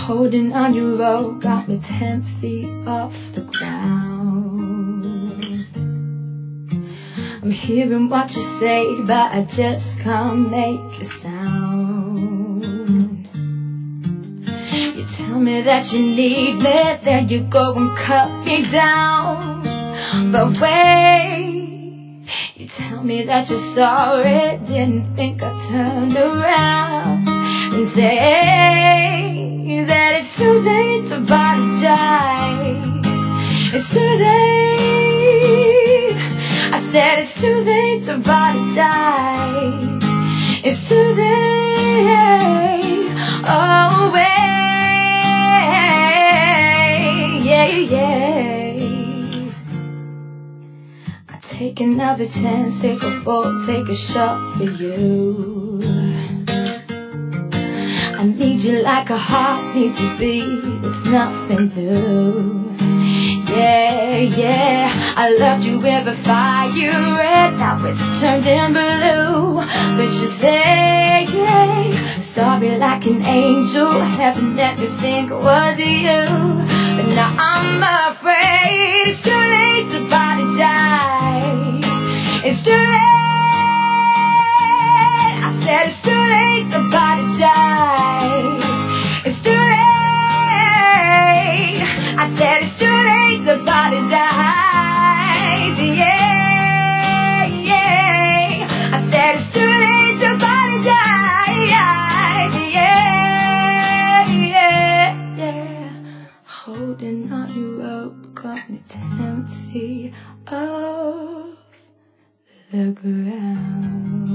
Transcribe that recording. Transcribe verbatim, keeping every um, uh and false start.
Holding on your rope got me ten feet off the ground. I'm hearing what you say, but I just can't make a sound. You tell me that you need me, then you go and cut me down. But wait, you tell me that you're sorry, didn't think I turned around and say that it's too late to apologize. It's too late. I said it's too late to apologize. It's too late. Oh, wait, yeah, yeah. I take another chance, take a fall, take a shot for you. I need you like a heart needs a beat, it's nothing new. Yeah, yeah, I loved you with a fire red, now it's turned in blue. But you say, yeah, sorry like an angel, heaven let me think it was you. But now I'm afraid it's too late to apologize. It's too late. I said it's too late to apologize. It's too late. I said it's too late to apologize. Yeah, yeah. I said it's too late to apologize. Yeah, yeah, yeah. Holding on your rope got me ten feet off the ground.